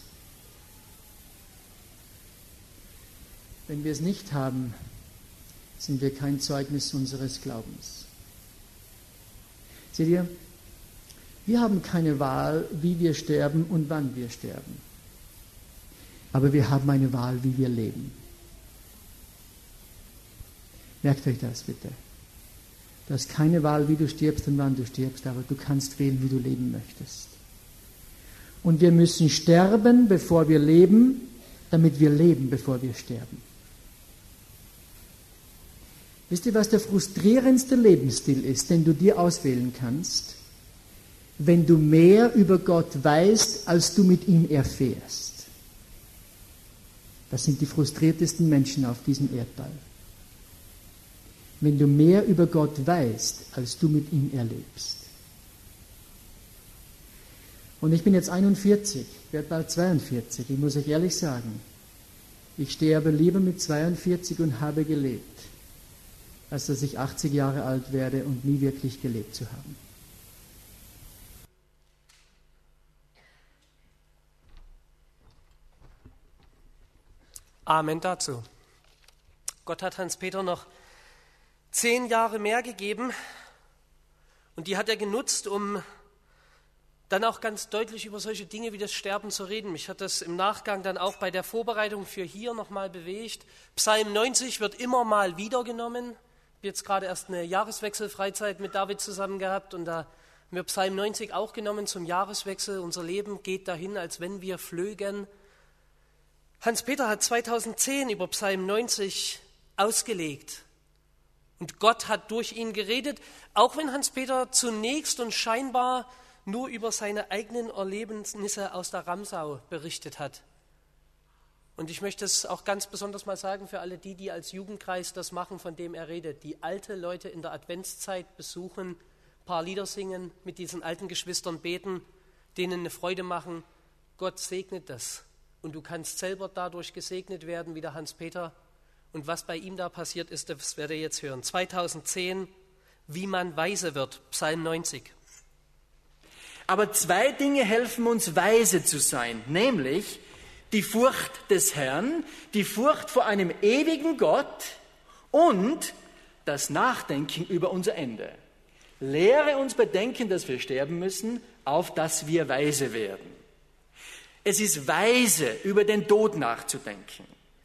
Wenn wir es nicht haben, sind wir kein Zeugnis unseres Glaubens. Seht ihr, wir haben keine Wahl, wie wir sterben und wann wir sterben. Aber wir haben eine Wahl, wie wir leben. Merkt euch das bitte. Du hast keine Wahl, wie du stirbst und wann du stirbst, aber du kannst wählen, wie du leben möchtest. Und wir müssen sterben, bevor wir leben, damit wir leben, bevor wir sterben. Wisst ihr, was der frustrierendste Lebensstil ist, den du dir auswählen kannst? Wenn du mehr über Gott weißt, als du mit ihm erfährst. Das sind die frustriertesten Menschen auf diesem Erdball. Wenn du mehr über Gott weißt, als du mit ihm erlebst. Und ich bin jetzt 41, werde bald 42. Ich muss euch ehrlich sagen, ich stehe aber lieber mit 42 und habe gelebt, als dass ich 80 Jahre alt werde und nie wirklich gelebt zu haben. Amen dazu. Gott hat Hans-Peter noch 10 Jahre mehr gegeben und die hat er genutzt, um dann auch ganz deutlich über solche Dinge wie das Sterben zu reden. Mich hat das im Nachgang dann auch bei der Vorbereitung für hier nochmal bewegt. Psalm 90 wird immer mal wieder genommen, jetzt gerade erst eine Jahreswechselfreizeit mit David zusammen gehabt und da haben wir Psalm 90 auch genommen zum Jahreswechsel. Unser Leben geht dahin, als wenn wir flögen. Hans-Peter hat 2010 über Psalm 90 ausgelegt und Gott hat durch ihn geredet, auch wenn Hans-Peter zunächst und scheinbar nur über seine eigenen Erlebnisse aus der Ramsau berichtet hat. Und ich möchte es auch ganz besonders mal sagen für alle die als Jugendkreis das machen, von dem er redet, die alte Leute in der Adventszeit besuchen, ein paar Lieder singen, mit diesen alten Geschwistern beten, denen eine Freude machen. Gott segnet das. Und du kannst selber dadurch gesegnet werden, wie der Hans-Peter. Und was bei ihm da passiert ist, das werdet ihr jetzt hören. 2010, wie man weise wird, Psalm 90. Aber zwei Dinge helfen uns, weise zu sein, nämlich die Furcht des Herrn, die Furcht vor einem ewigen Gott und das Nachdenken über unser Ende. Lehre uns bedenken, dass wir sterben müssen, auf dass wir weise werden. Es ist weise, über den Tod nachzudenken.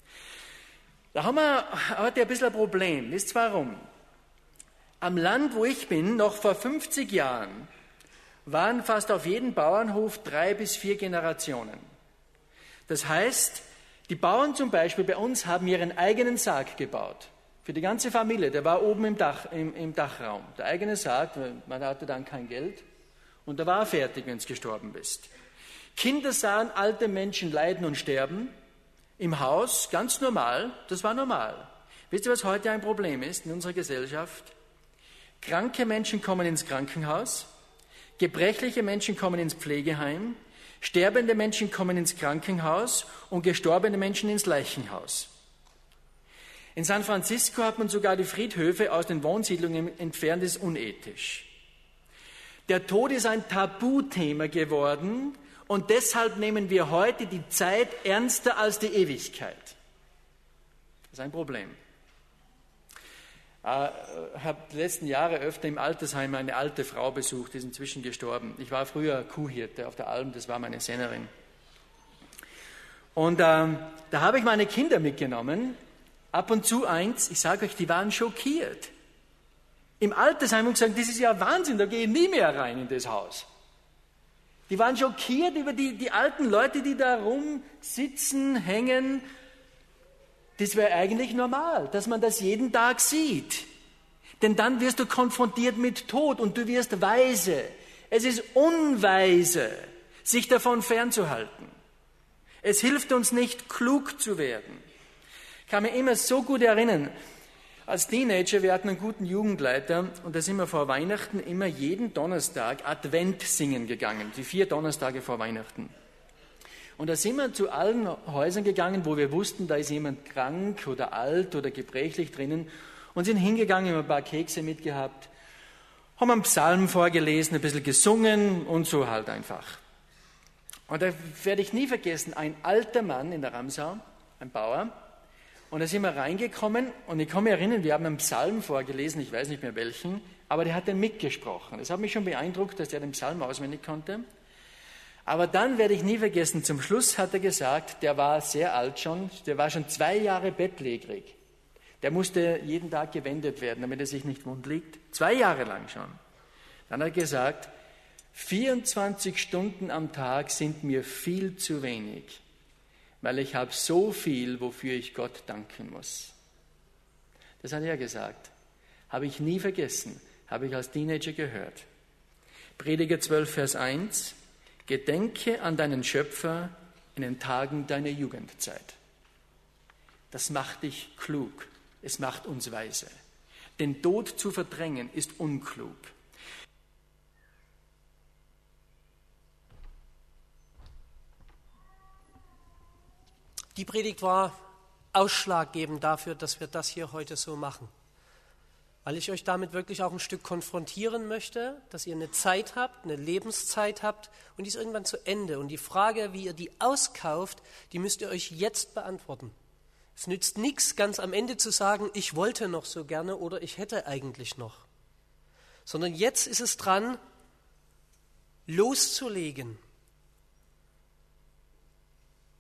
Da haben wir heute ein bisschen ein Problem. Wisst ihr warum? Am Land, wo ich bin, noch vor 50 Jahren, waren fast auf jedem Bauernhof 3 bis 4 Generationen. Das heißt, die Bauern zum Beispiel bei uns haben ihren eigenen Sarg gebaut. Für die ganze Familie, der war oben im Dachraum. Der eigene Sarg, man hatte dann kein Geld und da war er fertig, wenn du gestorben bist. Kinder sahen alte Menschen leiden und sterben im Haus, ganz normal, das war normal. Wisst ihr, was heute ein Problem ist in unserer Gesellschaft? Kranke Menschen kommen ins Krankenhaus, gebrechliche Menschen kommen ins Pflegeheim, sterbende Menschen kommen ins Krankenhaus und gestorbene Menschen ins Leichenhaus. In San Francisco hat man sogar die Friedhöfe aus den Wohnsiedlungen entfernt, das ist unethisch. Der Tod ist ein Tabuthema geworden und deshalb nehmen wir heute die Zeit ernster als die Ewigkeit. Das ist ein Problem. Ich habe die letzten Jahre öfter im Altersheim eine alte Frau besucht, die ist inzwischen gestorben. Ich war früher Kuhhirte auf der Alm, das war meine Sennerin. Und da habe ich meine Kinder mitgenommen, ab und zu eins, ich sage euch, die waren schockiert. Im Altersheim und gesagt, das ist ja Wahnsinn, da gehe ich nie mehr rein in das Haus. Die waren schockiert über die alten Leute, die da rumsitzen, hängen. Das wäre eigentlich normal, dass man das jeden Tag sieht. Denn dann wirst du konfrontiert mit Tod und du wirst weise. Es ist unweise, sich davon fernzuhalten. Es hilft uns nicht, klug zu werden. Ich kann mich immer so gut erinnern, als Teenager, wir hatten einen guten Jugendleiter und da sind wir vor Weihnachten immer jeden Donnerstag Advent singen gegangen, die 4 Donnerstage vor Weihnachten. Und da sind wir zu allen Häusern gegangen, wo wir wussten, da ist jemand krank oder alt oder gebrechlich drinnen und sind hingegangen, haben ein paar Kekse mitgehabt, haben einen Psalm vorgelesen, ein bisschen gesungen und so halt einfach. Und da werde ich nie vergessen, ein alter Mann in der Ramsau, ein Bauer, und da sind wir reingekommen und ich kann mich erinnern, wir haben einen Psalm vorgelesen, ich weiß nicht mehr welchen, aber der hat den mitgesprochen. Das hat mich schon beeindruckt, dass der den Psalm auswendig konnte. Aber dann werde ich nie vergessen, zum Schluss hat er gesagt, der war sehr alt schon, der war schon 2 Jahre bettlägerig. Der musste jeden Tag gewendet werden, damit er sich nicht wund liegt. 2 Jahre lang schon. Dann hat er gesagt, 24 Stunden am Tag sind mir viel zu wenig, weil ich habe so viel, wofür ich Gott danken muss. Das hat er gesagt. Habe ich nie vergessen, habe ich als Teenager gehört. Prediger 12, Vers 1, Gedenke an deinen Schöpfer in den Tagen deiner Jugendzeit. Das macht dich klug, es macht uns weise. Den Tod zu verdrängen ist unklug. Die Predigt war ausschlaggebend dafür, dass wir das hier heute so machen. Weil ich euch damit wirklich auch ein Stück konfrontieren möchte, dass ihr eine Zeit habt, eine Lebenszeit habt und die ist irgendwann zu Ende. Und die Frage, wie ihr die auskauft, die müsst ihr euch jetzt beantworten. Es nützt nichts, ganz am Ende zu sagen, ich wollte noch so gerne oder ich hätte eigentlich noch. Sondern jetzt ist es dran, loszulegen.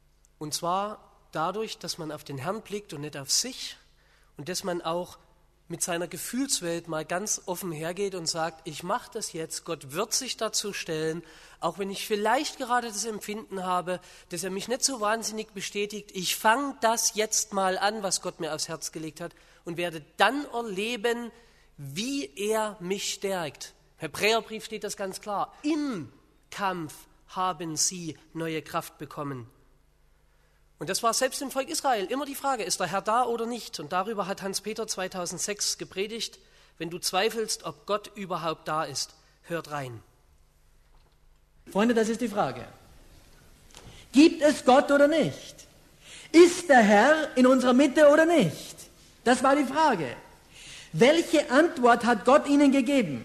Und zwar dadurch, dass man auf den Herrn blickt und nicht auf sich und dass man auch mit seiner Gefühlswelt mal ganz offen hergeht und sagt, ich mache das jetzt, Gott wird sich dazu stellen, auch wenn ich vielleicht gerade das Empfinden habe, dass er mich nicht so wahnsinnig bestätigt, ich fange das jetzt mal an, was Gott mir aufs Herz gelegt hat und werde dann erleben, wie er mich stärkt. Im Hebräerbrief steht das ganz klar, im Kampf haben sie neue Kraft bekommen. Und das war selbst im Volk Israel immer die Frage, ist der Herr da oder nicht? Und darüber hat Hans-Peter 2006 gepredigt, wenn du zweifelst, ob Gott überhaupt da ist, hört rein. Freunde, das ist die Frage. Gibt es Gott oder nicht? Ist der Herr in unserer Mitte oder nicht? Das war die Frage. Welche Antwort hat Gott ihnen gegeben?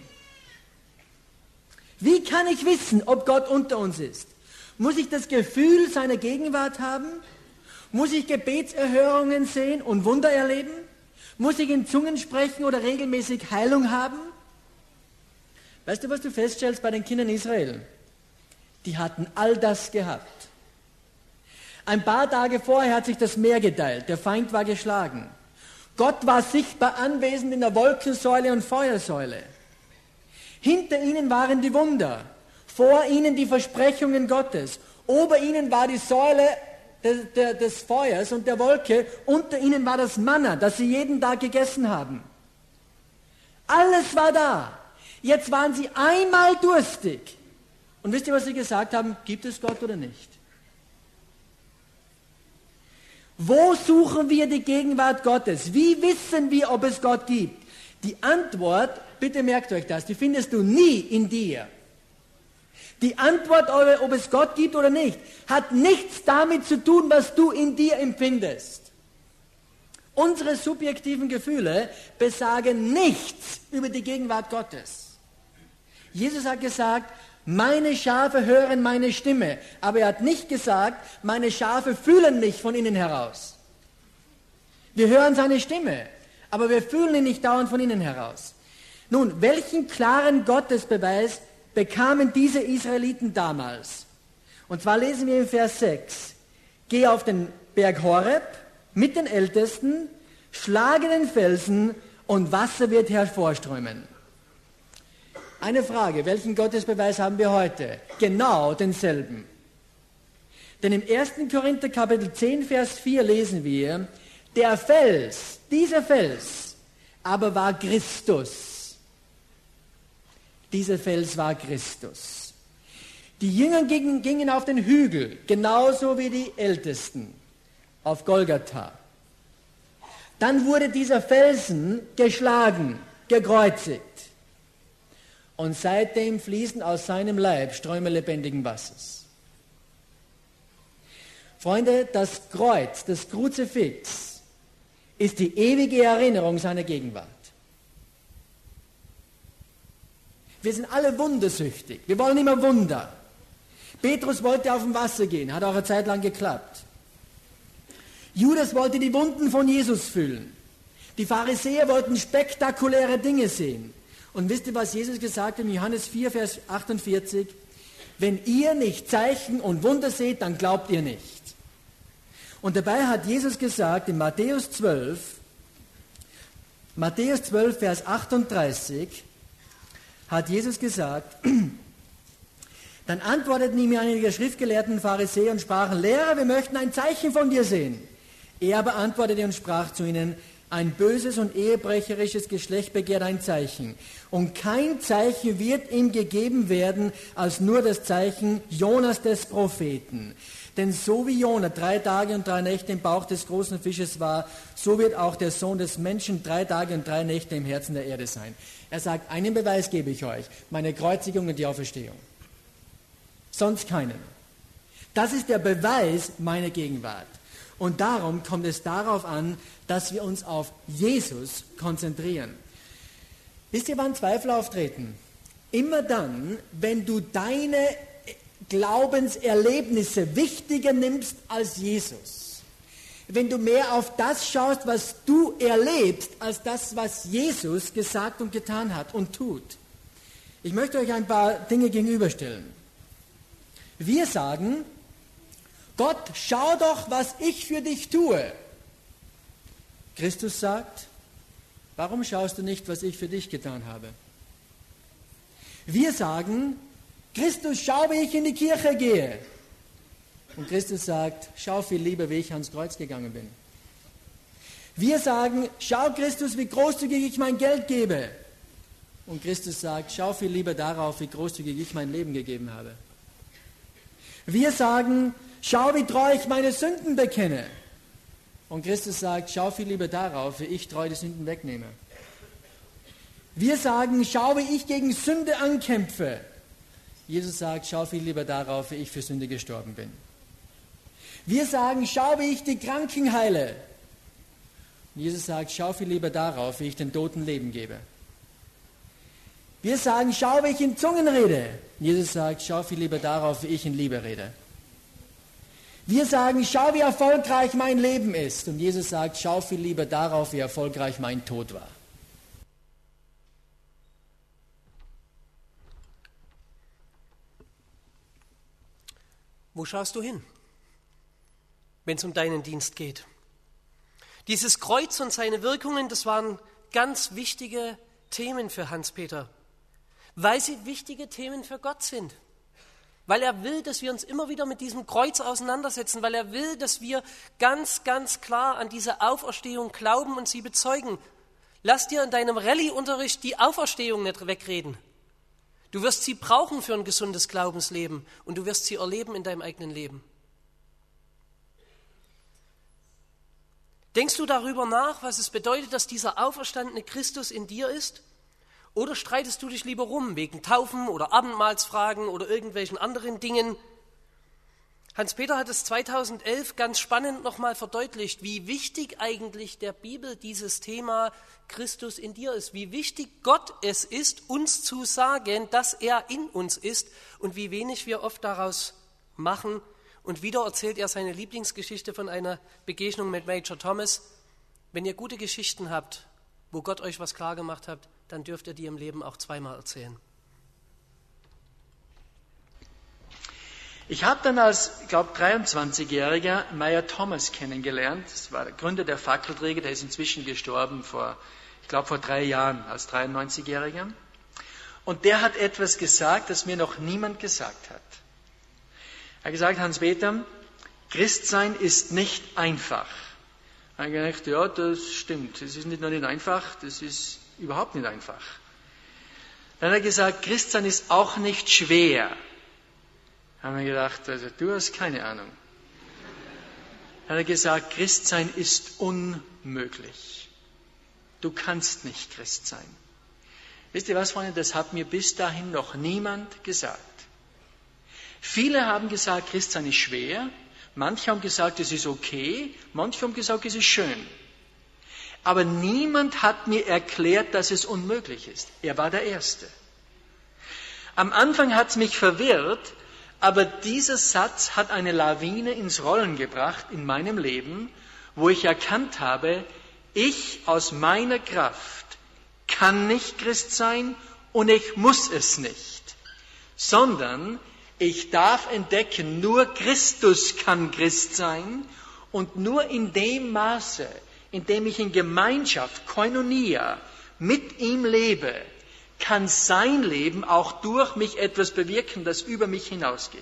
Wie kann ich wissen, ob Gott unter uns ist? Muss ich das Gefühl seiner Gegenwart haben? Muss ich Gebetserhörungen sehen und Wunder erleben? Muss ich in Zungen sprechen oder regelmäßig Heilung haben? Weißt du, was du feststellst bei den Kindern Israel? Die hatten all das gehabt. Ein paar Tage vorher hat sich das Meer geteilt, der Feind war geschlagen. Gott war sichtbar anwesend in der Wolkensäule und Feuersäule. Hinter ihnen waren die Wunder, vor ihnen die Versprechungen Gottes. Ober ihnen war die Säule des Feuers und der Wolke, unter ihnen war das Manna, das sie jeden Tag gegessen haben. Alles war da. Jetzt waren sie einmal durstig. Und wisst ihr, was sie gesagt haben? Gibt es Gott oder nicht? Wo suchen wir die Gegenwart Gottes? Wie wissen wir, ob es Gott gibt? Die Antwort, bitte merkt euch das, die findest du nie in dir. Die Antwort, ob es Gott gibt oder nicht, hat nichts damit zu tun, was du in dir empfindest. Unsere subjektiven Gefühle besagen nichts über die Gegenwart Gottes. Jesus hat gesagt, meine Schafe hören meine Stimme, aber er hat nicht gesagt, meine Schafe fühlen mich von innen heraus. Wir hören seine Stimme, aber wir fühlen ihn nicht dauernd von innen heraus. Nun, welchen klaren Gottesbeweis bekamen diese Israeliten damals? Und zwar lesen wir im Vers 6. Geh auf den Berg Horeb mit den Ältesten, schlage den Felsen und Wasser wird hervorströmen. Eine Frage, welchen Gottesbeweis haben wir heute? Genau denselben. Denn im 1. Korinther Kapitel 10, Vers 4 lesen wir, der Fels, dieser Fels, aber war Christus. Dieser Fels war Christus. Die Jünger gingen auf den Hügel, genauso wie die Ältesten, auf Golgatha. Dann wurde dieser Felsen geschlagen, gekreuzigt. Und seitdem fließen aus seinem Leib Ströme lebendigen Wassers. Freunde, das Kreuz, das Kruzifix, ist die ewige Erinnerung seiner Gegenwart. Wir sind alle wundersüchtig. Wir wollen immer Wunder. Petrus wollte auf dem Wasser gehen, hat auch eine Zeit lang geklappt. Judas wollte die Wunden von Jesus fühlen. Die Pharisäer wollten spektakuläre Dinge sehen. Und wisst ihr, was Jesus gesagt hat in Johannes 4, Vers 48? Wenn ihr nicht Zeichen und Wunder seht, dann glaubt ihr nicht. Und dabei hat Jesus gesagt in Matthäus 12, Vers 38, hat Jesus gesagt, dann antworteten ihm einige Schriftgelehrten Pharisäer und sprachen, Lehrer, wir möchten ein Zeichen von dir sehen. Er aber antwortete und sprach zu ihnen, ein böses und ehebrecherisches Geschlecht begehrt ein Zeichen. Und kein Zeichen wird ihm gegeben werden, als nur das Zeichen Jonas des Propheten. Denn so wie Jona 3 Tage und 3 Nächte im Bauch des großen Fisches war, so wird auch der Sohn des Menschen 3 Tage und 3 Nächte im Herzen der Erde sein. Er sagt, einen Beweis gebe ich euch, meine Kreuzigung und die Auferstehung. Sonst keinen. Das ist der Beweis meiner Gegenwart. Und darum kommt es darauf an, dass wir uns auf Jesus konzentrieren. Wisst ihr, wann Zweifel auftreten? Immer dann, wenn du deine Glaubenserlebnisse wichtiger nimmst als Jesus. Wenn du mehr auf das schaust, was du erlebst, als das, was Jesus gesagt und getan hat und tut. Ich möchte euch ein paar Dinge gegenüberstellen. Wir sagen, Gott, schau doch, was ich für dich tue. Christus sagt, Warum schaust du nicht, was ich für dich getan habe? Wir sagen, Christus, schau, wie ich in die Kirche gehe. Und Christus sagt, schau viel lieber, wie ich ans Kreuz gegangen bin. Wir sagen, schau Christus, wie großzügig ich mein Geld gebe. Und Christus sagt, schau viel lieber darauf, wie großzügig ich mein Leben gegeben habe. Wir sagen, schau, wie treu ich meine Sünden bekenne. Und Christus sagt, schau viel lieber darauf, wie ich treu die Sünden wegnehme. Wir sagen, schau, wie ich gegen Sünde ankämpfe. Jesus sagt, schau viel lieber darauf, wie ich für Sünde gestorben bin. Wir sagen, schau, wie ich die Kranken heile. Jesus sagt, schau viel lieber darauf, wie ich den Toten Leben gebe. Wir sagen, schau, wie ich in Zungen rede. Jesus sagt, schau viel lieber darauf, wie ich in Liebe rede. Wir sagen, schau, wie erfolgreich mein Leben ist. Und Jesus sagt, schau viel lieber darauf, wie erfolgreich mein Tod war. Wo schaust du hin, wenn es um deinen Dienst geht? Dieses Kreuz und seine Wirkungen, das waren ganz wichtige Themen für Hans-Peter, weil sie wichtige Themen für Gott sind. Weil er will, dass wir uns immer wieder mit diesem Kreuz auseinandersetzen, weil er will, dass wir ganz, ganz klar an diese Auferstehung glauben und sie bezeugen. Lass dir in deinem Rallye-Unterricht die Auferstehung nicht wegreden. Du wirst sie brauchen für ein gesundes Glaubensleben und du wirst sie erleben in deinem eigenen Leben. Denkst du darüber nach, was es bedeutet, dass dieser auferstandene Christus in dir ist? Oder streitest du dich lieber rum wegen Taufen oder Abendmahlsfragen oder irgendwelchen anderen Dingen? Hans-Peter hat es 2011 ganz spannend nochmal verdeutlicht, wie wichtig eigentlich der Bibel dieses Thema Christus in dir ist, wie wichtig Gott es ist, uns zu sagen, dass er in uns ist und wie wenig wir oft daraus machen. Und wieder erzählt er seine Lieblingsgeschichte von einer Begegnung mit Major Thomas. Wenn ihr gute Geschichten habt, wo Gott euch was klar gemacht hat, dann dürft ihr die im Leben auch zweimal erzählen. Ich habe dann als, ich glaube, 23-Jähriger Major Thomas kennengelernt. Das war der Gründer der Fackelträger, der ist inzwischen gestorben vor 3 Jahren als 93-Jähriger. Und der hat etwas gesagt, das mir noch niemand gesagt hat. Er hat gesagt, Hans-Peter, Christsein ist nicht einfach. Ich habe gedacht, ja, das stimmt. Es ist nicht nur nicht einfach, das ist überhaupt nicht einfach. Dann hat er gesagt, Christsein ist auch nicht schwer. Da haben wir gedacht, also du hast keine Ahnung. Dann hat er gesagt, Christsein ist unmöglich. Du kannst nicht Christ sein. Wisst ihr was, Freunde, das hat mir bis dahin noch niemand gesagt. Viele haben gesagt, Christsein ist schwer. Manche haben gesagt, es ist okay. Manche haben gesagt, es ist schön. Aber niemand hat mir erklärt, dass es unmöglich ist. Er war der Erste. Am Anfang hat es mich verwirrt, aber dieser Satz hat eine Lawine ins Rollen gebracht in meinem Leben, wo ich erkannt habe, ich aus meiner Kraft kann nicht Christ sein und ich muss es nicht, sondern ich darf entdecken, nur Christus kann Christ sein und nur in dem Maße, in dem ich in Gemeinschaft, Koinonia, mit ihm lebe, kann sein Leben auch durch mich etwas bewirken, das über mich hinausgeht.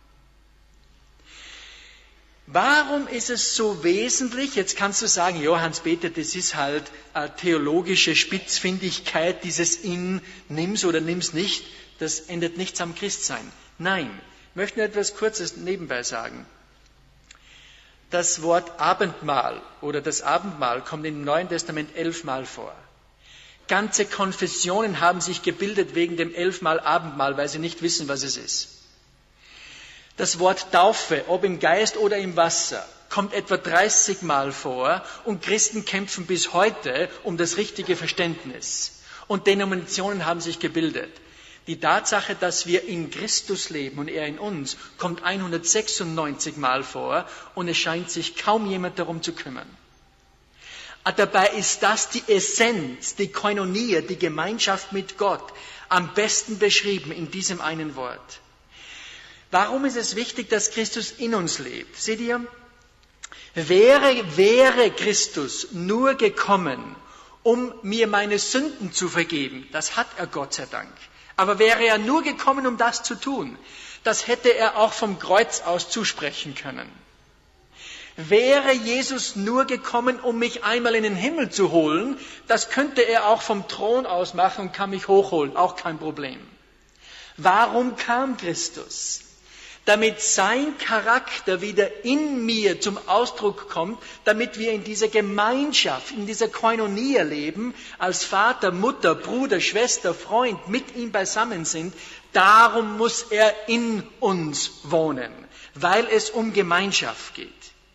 Warum ist es so wesentlich? Jetzt kannst du sagen, ja, Hans-Peter, das ist halt eine theologische Spitzfindigkeit, dieses in, nimm's oder nimm's nicht, das ändert nichts am Christsein. Nein, ich möchte nur etwas Kurzes nebenbei sagen. Das Wort Abendmahl oder das Abendmahl kommt im Neuen Testament 11 Mal vor. Ganze Konfessionen haben sich gebildet wegen dem 11-mal Abendmahl, weil sie nicht wissen, was es ist. Das Wort Taufe, ob im Geist oder im Wasser, kommt etwa 30 Mal vor und Christen kämpfen bis heute um das richtige Verständnis. Und Denominationen haben sich gebildet. Die Tatsache, dass wir in Christus leben und er in uns, kommt 196 Mal vor und es scheint sich kaum jemand darum zu kümmern. Dabei ist das die Essenz, die Koinonia, die Gemeinschaft mit Gott, am besten beschrieben in diesem einen Wort. Warum ist es wichtig, dass Christus in uns lebt? Seht ihr, wäre Christus nur gekommen, um mir meine Sünden zu vergeben. Das hat er, Gott sei Dank. Aber wäre er nur gekommen, um das zu tun, das hätte er auch vom Kreuz aus zusprechen können. Wäre Jesus nur gekommen, um mich einmal in den Himmel zu holen, das könnte er auch vom Thron aus machen und kann mich hochholen, auch kein Problem. Warum kam Christus? Damit sein Charakter wieder in mir zum Ausdruck kommt, damit wir in dieser Gemeinschaft, in dieser Koinonia leben, als Vater, Mutter, Bruder, Schwester, Freund mit ihm beisammen sind. Darum muss er in uns wohnen, weil es um Gemeinschaft geht.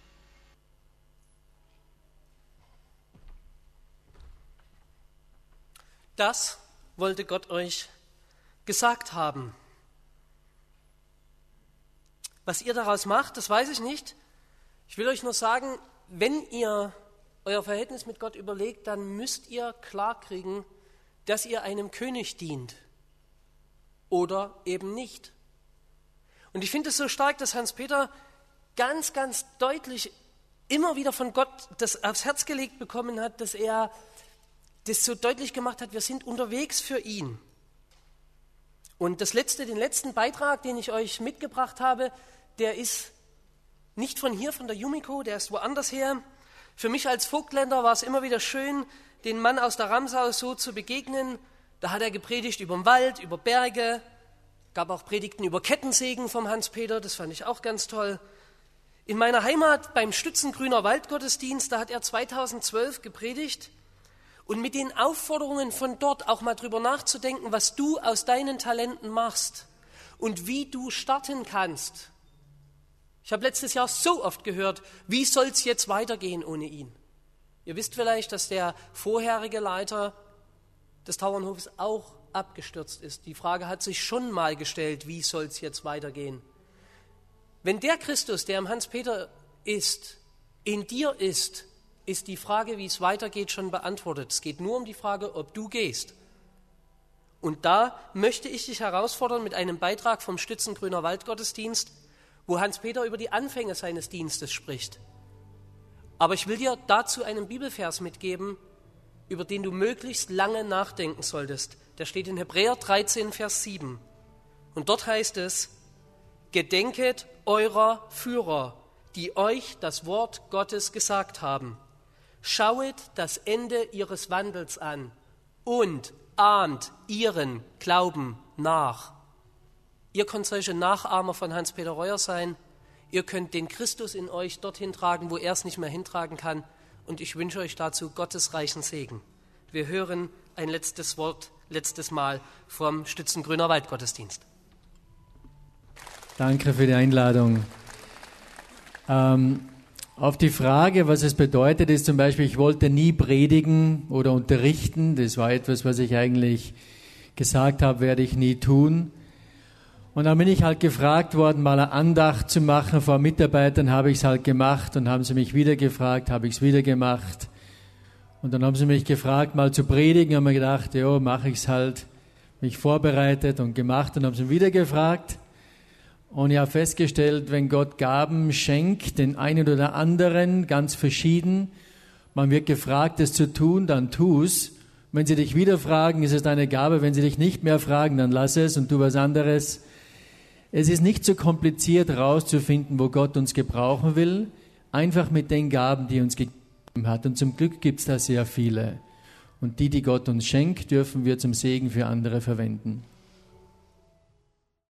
Das wollte Gott euch gesagt haben. Was ihr daraus macht, das weiß ich nicht. Ich will euch nur sagen, wenn ihr euer Verhältnis mit Gott überlegt, dann müsst ihr klarkriegen, dass ihr einem König dient oder eben nicht. Und ich finde es so stark, dass Hans-Peter ganz, ganz deutlich immer wieder von Gott das aufs Herz gelegt bekommen hat, dass er das so deutlich gemacht hat, wir sind unterwegs für ihn. Und den letzten Beitrag, den ich euch mitgebracht habe, der ist nicht von hier, von der Yumiko, der ist woanders her. Für mich als Vogtländer war es immer wieder schön, den Mann aus der Ramsau so zu begegnen. Da hat er gepredigt über den Wald, über Berge, gab auch Predigten über Kettensägen vom Hans-Peter, das fand ich auch ganz toll. In meiner Heimat beim Stützengrüner Waldgottesdienst, da hat er 2012 gepredigt. Und mit den Aufforderungen von dort auch mal drüber nachzudenken, was du aus deinen Talenten machst und wie du starten kannst. Ich habe letztes Jahr so oft gehört, wie soll es jetzt weitergehen ohne ihn? Ihr wisst vielleicht, dass der vorherige Leiter des Tauernhofes auch abgestürzt ist. Die Frage hat sich schon mal gestellt, wie soll es jetzt weitergehen? Wenn der Christus, der im Hans-Peter ist, in dir ist die Frage, wie es weitergeht, schon beantwortet. Es geht nur um die Frage, ob du gehst. Und da möchte ich dich herausfordern mit einem Beitrag vom Stützengrüner Waldgottesdienst, wo Hans-Peter über die Anfänge seines Dienstes spricht. Aber ich will dir dazu einen Bibelvers mitgeben, über den du möglichst lange nachdenken solltest. Der steht in Hebräer 13, Vers 7. Und dort heißt es, gedenket eurer Führer, die euch das Wort Gottes gesagt haben. Schauet das Ende ihres Wandels an und ahmt ihren Glauben nach. Ihr könnt solche Nachahmer von Hans-Peter Reuer sein. Ihr könnt den Christus in euch dorthin tragen, wo er es nicht mehr hintragen kann. Und ich wünsche euch dazu Gottes reichen Segen. Wir hören ein letztes Mal vom Stützengrüner Waldgottesdienst. Danke für die Einladung. Auf die Frage, was es bedeutet, ist zum Beispiel, ich wollte nie predigen oder unterrichten. Das war etwas, was ich eigentlich gesagt habe, werde ich nie tun. Und dann bin ich halt gefragt worden, mal eine Andacht zu machen vor Mitarbeitern, habe ich es halt gemacht und haben sie mich wieder gefragt, habe ich es wieder gemacht. Und dann haben sie mich gefragt, mal zu predigen, haben mir gedacht, ja, mache ich es halt, mich vorbereitet und gemacht und haben sie wieder gefragt. Und ich habe festgestellt, wenn Gott Gaben schenkt, den einen oder anderen, ganz verschieden, man wird gefragt, es zu tun, dann tu's. Wenn sie dich wieder fragen, ist es deine Gabe. Wenn sie dich nicht mehr fragen, dann lass es und tu was anderes. Es ist nicht so kompliziert herauszufinden, wo Gott uns gebrauchen will, einfach mit den Gaben, die er uns gegeben hat. Und zum Glück gibt es da sehr viele. Und die Gott uns schenkt, dürfen wir zum Segen für andere verwenden.